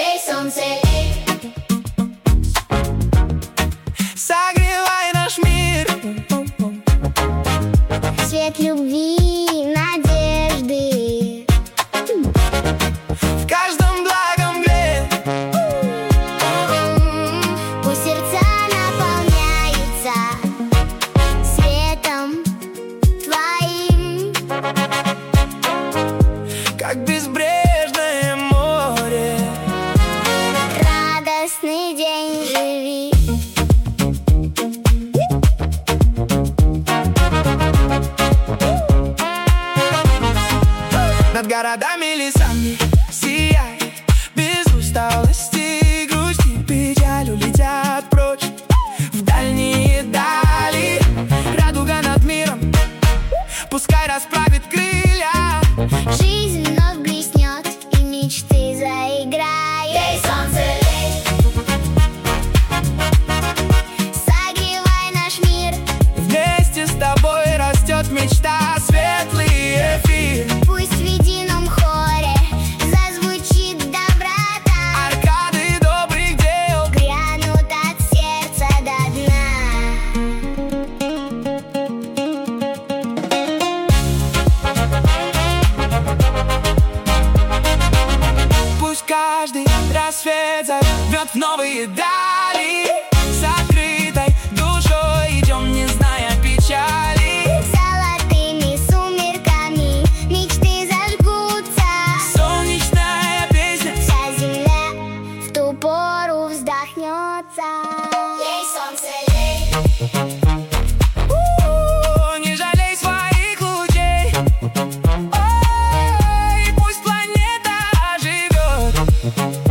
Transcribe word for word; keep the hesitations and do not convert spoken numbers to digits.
Ей, солнце, эй, согревай наш мир. свет любви, надежды В каждом благом мгле. пусть сердца наполняются светом твоим, Как безбрежное море. радостный день живи. Над городами, лесами сияй, без усталости и грусти, печаль улетят прочь в дальние дали. Радуга над миром пускай расправит крылья. Жизнь вновь блеснет, и мечты заиграют. Ей, солнце, ей, согревай наш мир. Вместе с тобой растет мечта, светлый эфир. Пусть в едином хоре зазвучит доброта, Аркады добрых дел грянут от сердца до дна. Пусть каждый рассвет зовет в новые дали. С открытой душой идем, не зная печали. Золотыми сумерками мечты зажгутся, Солнечная песня, вся земля в ту пору вздохнется. Ей, солнце, ей, у, не жалей своих лучей. Ой, пусть планета оживет.